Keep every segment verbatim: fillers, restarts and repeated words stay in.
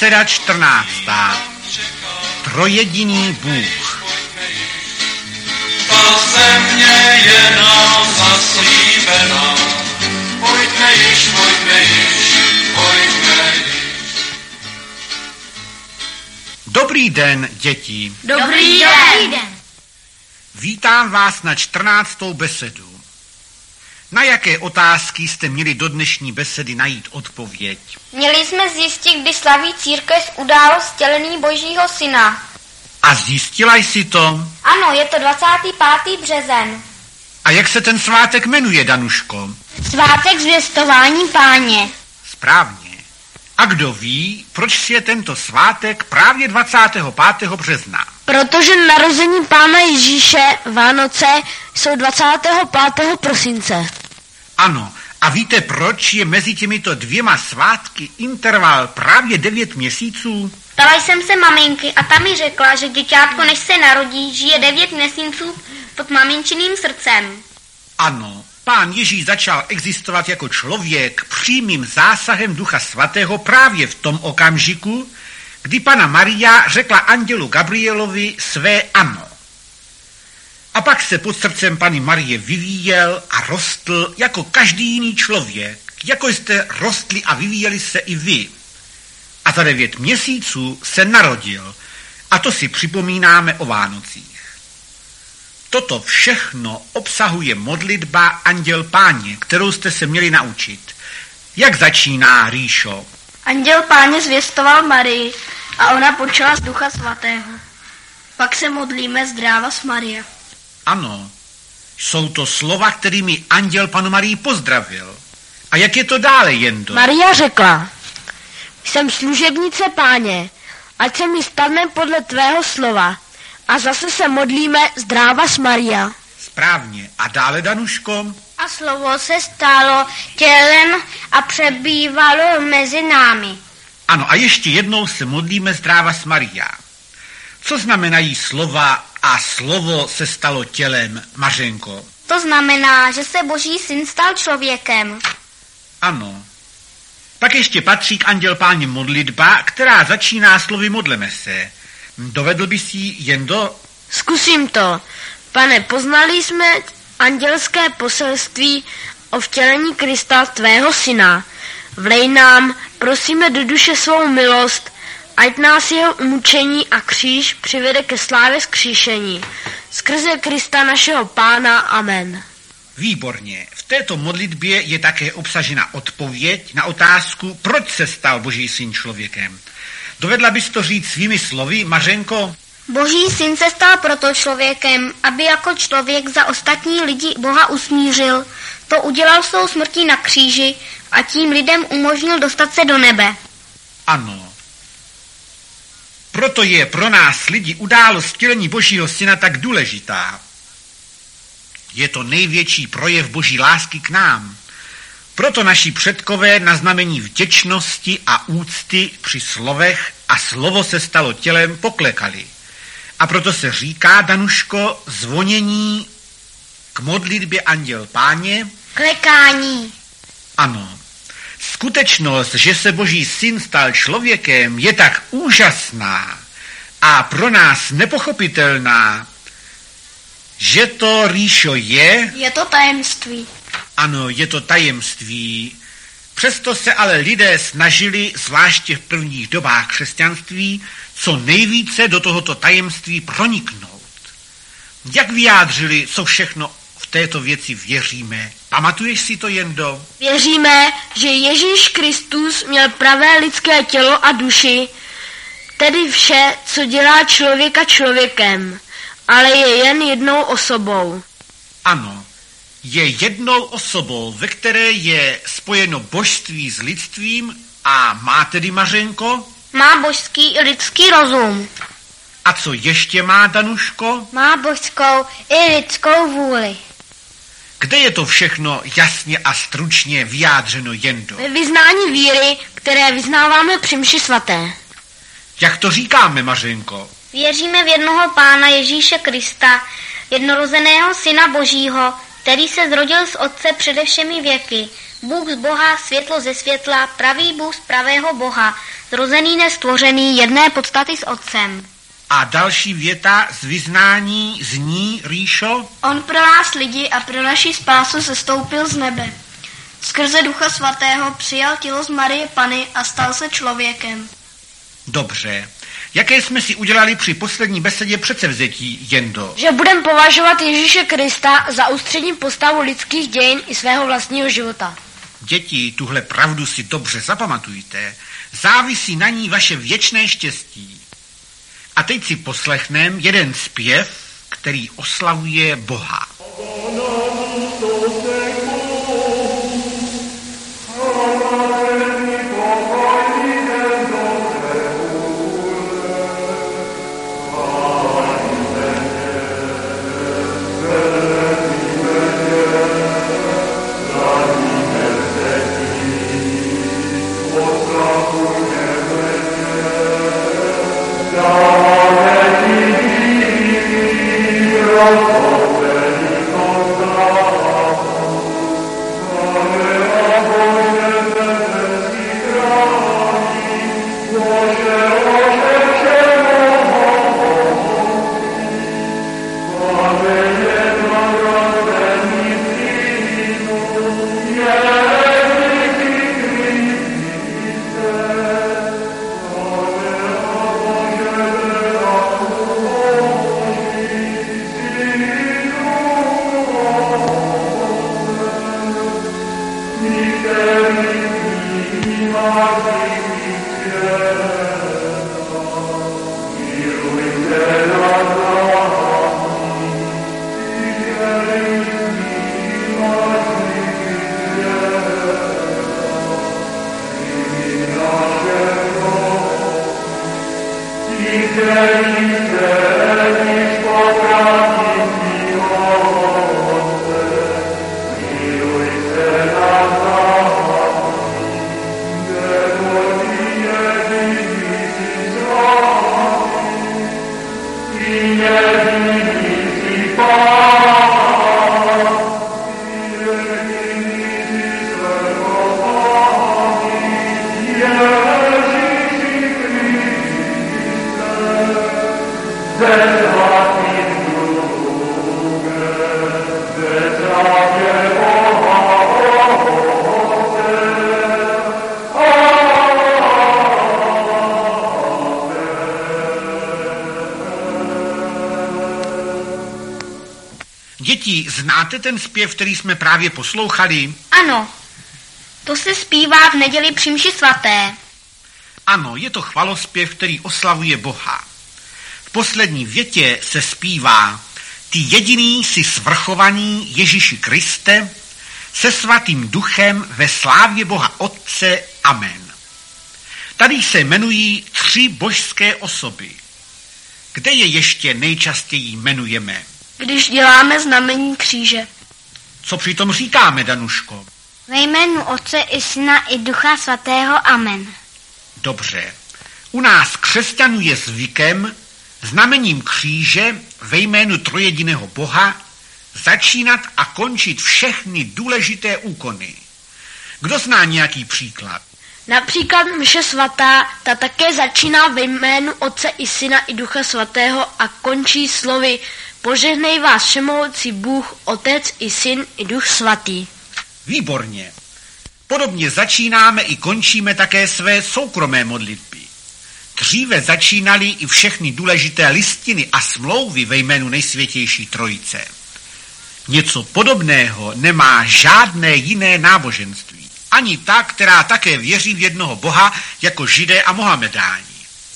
Beseda čtrnáctá. Trojediný Bůh. Ta země je nám zaslíbená. Pojďme již, pojďme již, pojďme již. Dobrý den, děti. Dobrý den. Vítám vás na čtrnáctou besedu. Na jaké otázky jste měli do dnešní besedy najít odpověď? Měli jsme zjistit, kdy slaví církev událost vtělení Božího syna. A zjistila jsi to? Ano, je to dvacátý pátý březen. A jak se ten svátek jmenuje, Danuško? Svátek zvěstování Páně. Správně. A kdo ví, proč je tento svátek právě dvacátého pátého března? Protože narození Pána Ježíše Vánoce jsou dvacátého pátého prosince. Ano, a víte, proč je mezi těmito dvěma svátky interval právě devět měsíců? Ptala jsem se maminky a ta mi řekla, že děťátko, než se narodí, žije devět měsíců pod maminčiným srdcem. Ano, Pán Ježíš začal existovat jako člověk přímým zásahem Ducha Svatého právě v tom okamžiku, kdy Panna Maria řekla andělu Gabrielovi své ano. A pak se pod srdcem Panny Marie vyvíjel a rostl jako každý jiný člověk, jako jste rostli a vyvíjeli se i vy. A za devět měsíců se narodil. A to si připomínáme o Vánocích. Toto všechno obsahuje modlitba Anděl Páně, kterou jste se měli naučit. Jak začíná, Ríšo? Anděl Páně zvěstoval Marii a ona počala z Ducha Svatého. Pak se modlíme Zdrávas Maria. Ano, jsou to slova, kterými anděl Panu Marii pozdravil. A jak je to dále, Jendo? Maria řekla: Jsem služebnice Páně, ať se mi stane podle tvého slova. A zase se modlíme Zdrávas Maria. Správně. A dále, Danuško? A slovo se stalo tělem a přebývalo mezi námi. Ano, a ještě jednou se modlíme Zdrávas Maria. Co znamenají slova a slovo se stalo tělem, Mařenko? To znamená, že se Boží syn stal člověkem. Ano. Pak ještě patří k Anděl Páně modlitba, která začíná slovy modleme se. Dovedl bys jí, Jendo? Zkusím to. Pane, poznali jsme andělské poselství o vtělení Krista, tvého syna. Vlej nám, prosíme do duše svou milost, ať nás jeho umučení a kříž přivede ke slávě vzkříšení. Skrze Krista našeho Pána. Amen. Výborně. V této modlitbě je také obsažena odpověď na otázku, proč se stal Boží syn člověkem. Dovedla bys to říct svými slovy, Mařenko? Boží syn se stal proto člověkem, aby jako člověk za ostatní lidi Boha usmířil. To udělal svou smrtí na kříži a tím lidem umožnil dostat se do nebe. Ano. Proto je pro nás lidi událost vtělení Božího syna tak důležitá. Je to největší projev Boží lásky k nám. Proto naši předkové na znamení vděčnosti a úcty při slovech a slovo se stalo tělem poklekali. A proto se říká, Danuško, zvonění k modlitbě Anděl Páně. Klekání. Ano. Skutečnost, že se Boží syn stal člověkem, je tak úžasná a pro nás nepochopitelná, že to, Ríšo, je... Je to tajemství. Ano, je to tajemství. Přesto se ale lidé snažili, zvláště v prvních dobách křesťanství, co nejvíce do tohoto tajemství proniknout. Jak vyjádřili, co všechno v této věci věříme? Pamatuješ si to, Jendo? Věříme, že Ježíš Kristus měl pravé lidské tělo a duši, tedy vše, co dělá člověka člověkem, ale je jen jednou osobou. Ano, je jednou osobou, ve které je spojeno božství s lidstvím a má tedy, Mařenko? Má božský i lidský rozum. A co ještě má, Danuško? Má božskou i lidskou vůli. Kde je to všechno jasně a stručně vyjádřeno, Jendo? Ve vyznání víry, které vyznáváme při mši svaté. Jak to říkáme, Mařenko? Věříme v jednoho Pána Ježíše Krista, jednorozeného Syna Božího, který se zrodil z Otce přede všemi věky, Bůh z Boha, světlo ze světla, pravý Bůh z pravého Boha, zrozený nestvořený, jedné podstaty s Otcem. A další věta z vyznání zní, Ríšo? On pro nás lidi a pro naši spásu sestoupil z nebe. Skrze Ducha Svatého přijal tělo z Marie Panny a stal se člověkem. Dobře. Jaké jsme si udělali při poslední besedě předsevzetí, Jendo? Že budeme považovat Ježíše Krista za ústřední postavu lidských dějin i svého vlastního života. Děti, tuhle pravdu si dobře zapamatujte. Závisí na ní vaše věčné štěstí. A teď si poslechnem jeden zpěv, který oslavuje Boha. Děti, znáte ten zpěv, který jsme právě poslouchali? Ano, to se zpívá v neděli při mši svaté. Ano, je to chvalospěv, který oslavuje Boha. V poslední větě se zpívá: Ty jediný jsi svrchovaný Ježíši Kriste, se svatým duchem ve slávě Boha Otce. Amen. Tady se jmenují tři božské osoby. Kde je ještě nejčastěji jmenujeme? Když děláme znamení kříže. Co přitom říkáme, Danuško? Ve jménu Otce i Syna i Ducha Svatého. Amen. Dobře. U nás křesťanů je zvykem znamením kříže ve jménu trojjediného Boha začínat a končit všechny důležité úkony. Kdo zná nějaký příklad? Například mše svatá, ta také začíná ve jménu Otce i Syna i Ducha Svatého a končí slovy: Požehnej vás všemohoucí Bůh, Otec i Syn i Duch Svatý. Výborně. Podobně začínáme i končíme také své soukromé modlitby. Dříve začínaly i všechny důležité listiny a smlouvy ve jménu Nejsvětější Trojice. Něco podobného nemá žádné jiné náboženství. Ani ta, která také věří v jednoho Boha, jako Židé a Mohamedáni.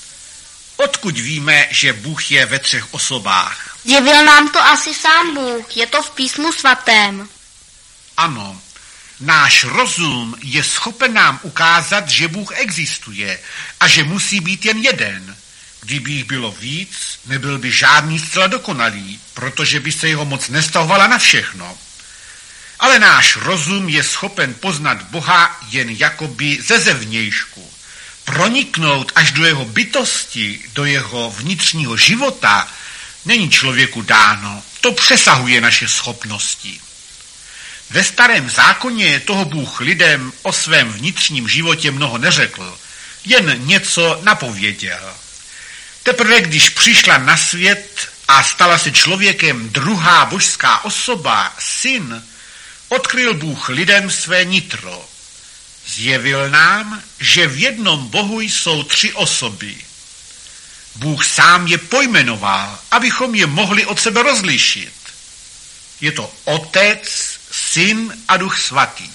Odkud víme, že Bůh je ve třech osobách? Zjevil nám to asi sám Bůh, je to v písmu svatém. Ano, náš rozum je schopen nám ukázat, že Bůh existuje a že musí být jen jeden. Kdyby jich bylo víc, nebyl by žádný zcela dokonalý, protože by se jeho moc nestahovala na všechno. Ale náš rozum je schopen poznat Boha jen jakoby ze zevnějšku. Proniknout až do jeho bytosti, do jeho vnitřního života, není člověku dáno. To přesahuje naše schopnosti. Ve starém zákoně toho Bůh lidem o svém vnitřním životě mnoho neřekl, jen něco napověděl. Teprve když přišla na svět a stala se člověkem druhá božská osoba, syn, odkryl Bůh lidem své nitro. Zjevil nám, že v jednom Bohu jsou tři osoby. Bůh sám je pojmenoval, abychom je mohli od sebe rozlišit. Je to Otec, Syn a Duch Svatý.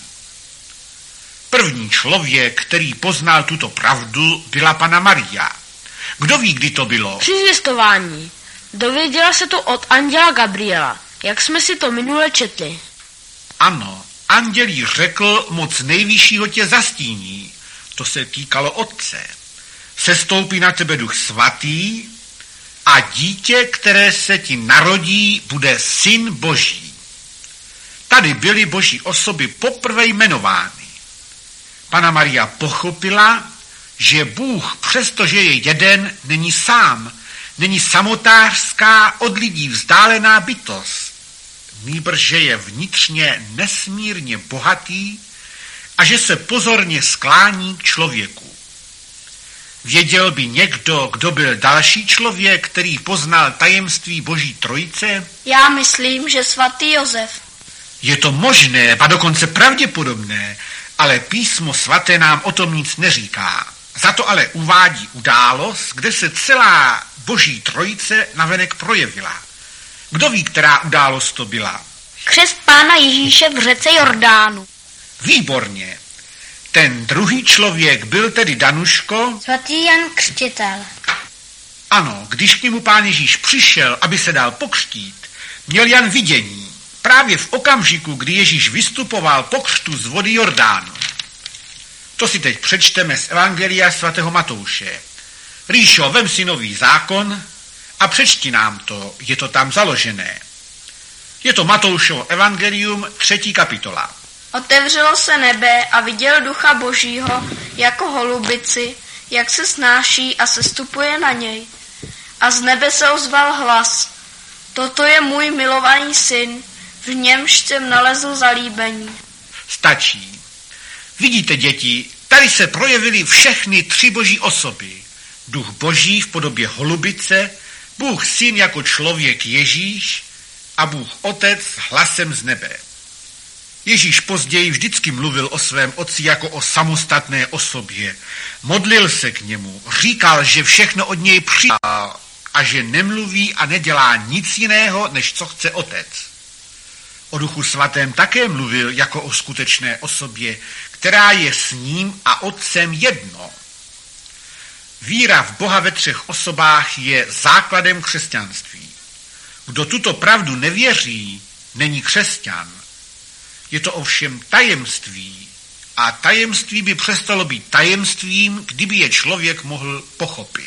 První člověk, který poznal tuto pravdu, byla Panna Maria. Kdo ví, kdy to bylo? Při zvěstování. Dověděla se to od anděla Gabriela, jak jsme si to minule četli. Ano, anděl jí řekl, moc nejvyššího tě zastíní. To se týkalo Otce. Sestoupí na tebe Duch Svatý a dítě, které se ti narodí, bude Syn Boží. Tady byly boží osoby poprvé jmenovány. Panna Maria pochopila, že Bůh, přestože je jeden, není sám, není samotářská, od lidí vzdálená bytost, nýbrž že je vnitřně nesmírně bohatý a že se pozorně sklání k člověku. Věděl by někdo, kdo byl další člověk, který poznal tajemství Boží trojice? Já myslím, že svatý Josef. Je to možné, a dokonce pravděpodobné, ale písmo svaté nám o tom nic neříká. Za to ale uvádí událost, kde se celá Boží trojice navenek projevila. Kdo ví, která událost to byla? Křest Pána Ježíše v řece Jordánu. Výborně. Ten druhý člověk byl tedy Danuško. Svatý Jan Křtitel. Ano, když k němu Pán Ježíš přišel, aby se dal pokřtít, měl Jan vidění. Právě v okamžiku, kdy Ježíš vystupoval po křtu z vody Jordánu. To si teď přečteme z Evangelia svatého Matouše. Ríšo, vem si nový zákon a přečti nám to, je to tam založené. Je to Matoušovo evangelium, třetí kapitola. Otevřelo se nebe a viděl Ducha Božího jako holubici, jak se snáší a sestupuje na něj. A z nebe se ozval hlas. Toto je můj milovaný syn, v němž jsem nalezl zalíbení. Stačí. Vidíte, děti, tady se projevily všechny tři boží osoby. Duch Boží v podobě holubice, Bůh Syn jako člověk Ježíš a Bůh Otec hlasem z nebe. Ježíš později vždycky mluvil o svém otci jako o samostatné osobě. Modlil se k němu, říkal, že všechno od něj přijal a že nemluví a nedělá nic jiného, než co chce Otec. O Duchu Svatém také mluvil jako o skutečné osobě, která je s ním a Otcem jedno. Víra v Boha ve třech osobách je základem křesťanství. Kdo tuto pravdu nevěří, není křesťan. Je to ovšem tajemství a tajemství by přestalo být tajemstvím, kdyby je člověk mohl pochopit.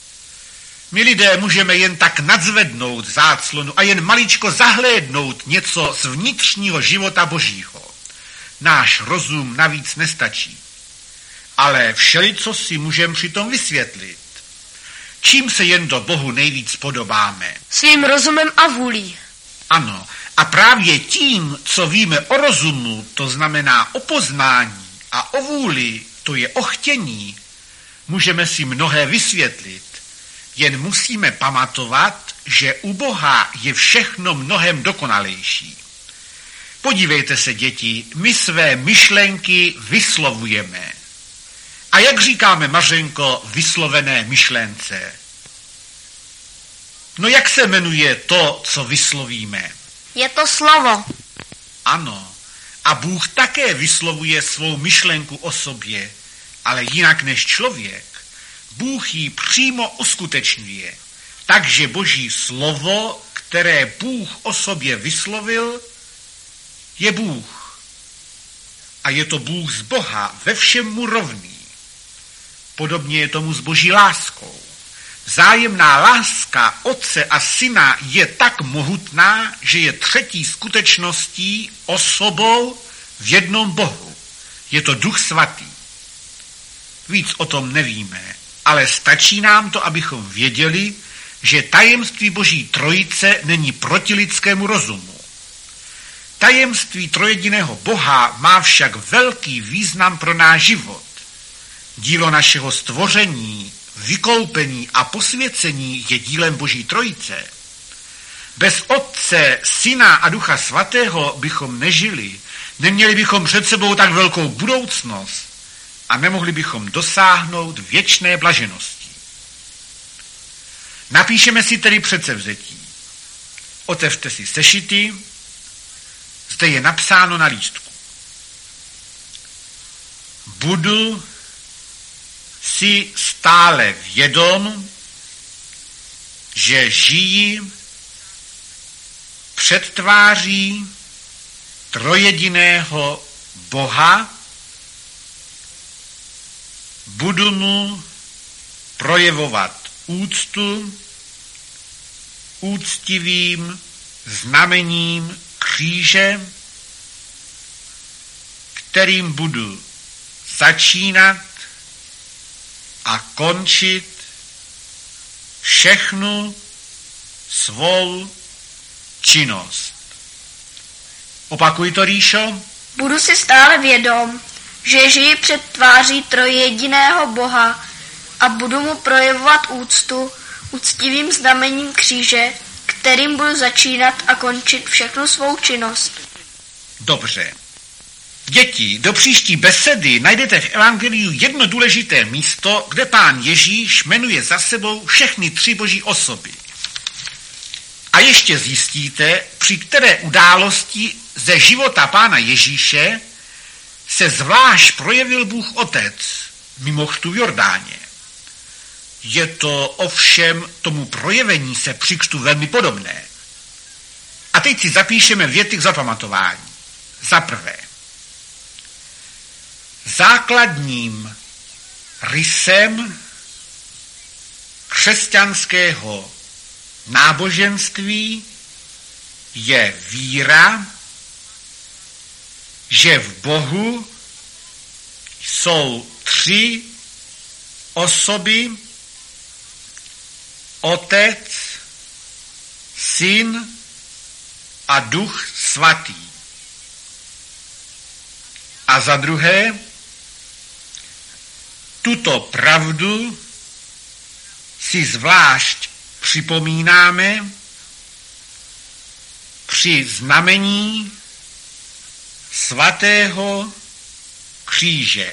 My lidé můžeme jen tak nadzvednout záclonu a jen maličko zahlédnout něco z vnitřního života Božího. Náš rozum navíc nestačí. Ale všelico si můžeme přitom vysvětlit. Čím se jen do Bohu nejvíc podobáme? Svým rozumem a vůlí. Ano, a právě tím, co víme o rozumu, to znamená o poznání, a o vůli, to je o chtění, můžeme si mnohé vysvětlit. Jen musíme pamatovat, že u Boha je všechno mnohem dokonalejší. Podívejte se, děti, my své myšlenky vyslovujeme. A jak říkáme, Mařenko, vyslovené myšlence? No jak se jmenuje to, co vyslovíme? Je to slovo. Ano, a Bůh také vyslovuje svou myšlenku o sobě, ale jinak než člověk. Bůh ji přímo uskutečňuje. Takže Boží slovo, které Bůh o sobě vyslovil, je Bůh. A je to Bůh z Boha, ve všem mu rovný. Podobně je tomu s Boží láskou. Vzájemná láska Otce a Syna je tak mohutná, že je třetí skutečností, osobou v jednom Bohu. Je to Duch Svatý. Víc o tom nevíme, ale stačí nám to, abychom věděli, že tajemství Boží trojice není proti lidskému rozumu. Tajemství trojediného Boha má však velký význam pro náš život. Dílo našeho stvoření, vykoupení a posvěcení je dílem Boží Trojice. Bez Otce, Syna a Ducha Svatého bychom nežili, neměli bychom před sebou tak velkou budoucnost a nemohli bychom dosáhnout věčné blaženosti. Napíšeme si tedy předsevzetí. Otevřte si sešity, zde je napsáno na lístku. Budu si stále vědom, že žijí před tváří trojediného Boha, budu mu projevovat úctu úctivým znamením kříže, kterým budu začínat a končit všechnu svou činnost. Opakuj to, Ríšo. Budu si stále vědom, že žiji před tváří trojjediného Boha a budu mu projevovat úctu úctivým znamením kříže, kterým budu začínat a končit všechnu svou činnost. Dobře. Děti, do příští besedy najdete v evangeliu jedno důležité místo, kde pán Ježíš jmenuje za sebou všechny tři boží osoby. A ještě zjistíte, při které události ze života pána Ježíše se zvlášť projevil Bůh Otec mimo křtu v Jordáně. Je to ovšem tomu projevení se při křtu velmi podobné. A teď si zapíšeme věty k zapamatování. Za prvé. Základním rysem křesťanského náboženství je víra, že v Bohu jsou tři osoby, Otec, Syn a Duch Svatý. A za druhé, tuto pravdu si zvlášť připomínáme při znamení svatého kříže.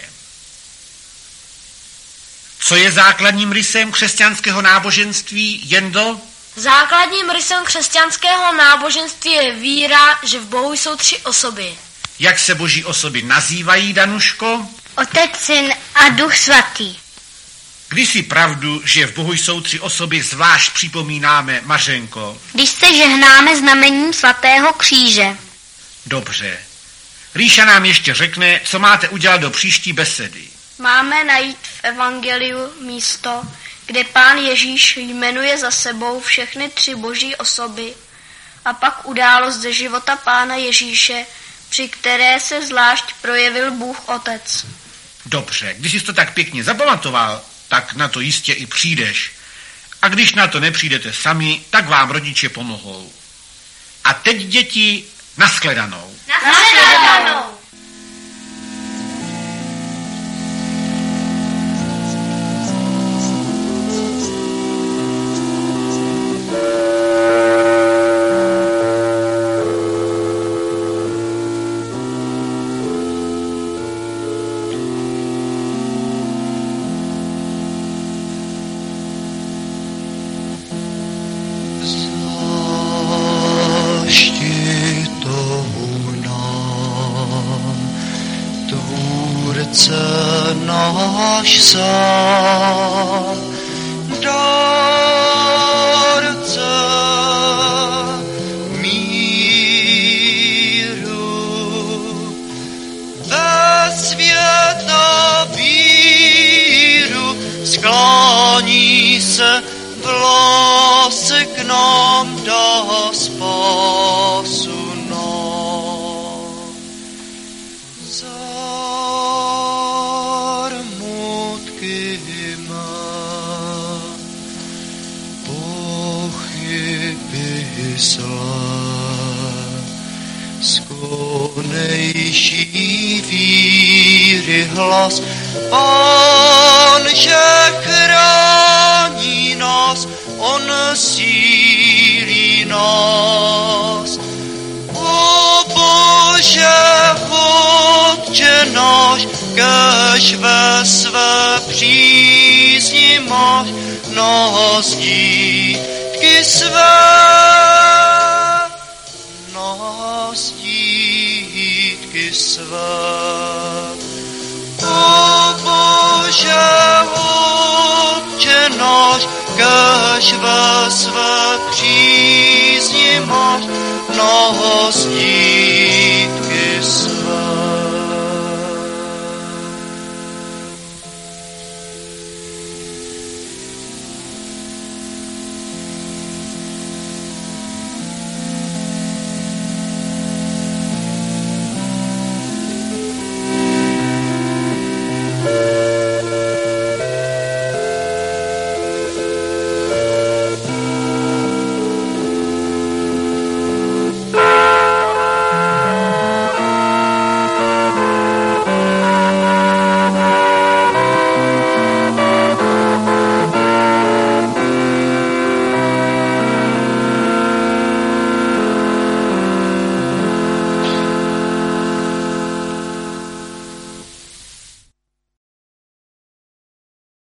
Co je základním rysem křesťanského náboženství, Jendo? Základním rysem křesťanského náboženství je víra, že v Bohu jsou tři osoby. Jak se boží osoby nazývají, Danuško? Otec, Syn a Duch Svatý. Když si pravdu, že v Bohu jsou tři osoby, zvlášť připomínáme, Mařenko? Když se žehnáme znamením svatého kříže. Dobře. Ríša nám ještě řekne, co máte udělat do příští besedy. Máme najít v evangeliu místo, kde pán Ježíš jmenuje za sebou všechny tři boží osoby a pak událost ze života pána Ježíše, při které se zvlášť projevil Bůh Otec. Dobře, když jsi to tak pěkně zapamatoval, tak na to jistě i přijdeš. A když na to nepřijdete sami, tak vám rodiče pomohou. A teď, děti, nashledanou. Nashledanou. Náš sám, dárce míru, ve světa víru sklání se v lásce k nám dá spásu. z konejší víry hlas. Pán, že chrání nás, on sílí nás. O Bože, Otče náš, kež ve své přízni máš nás dítky své, nás dítky své. O Bože, Otče náš, kež ve své přízni máš nás dítky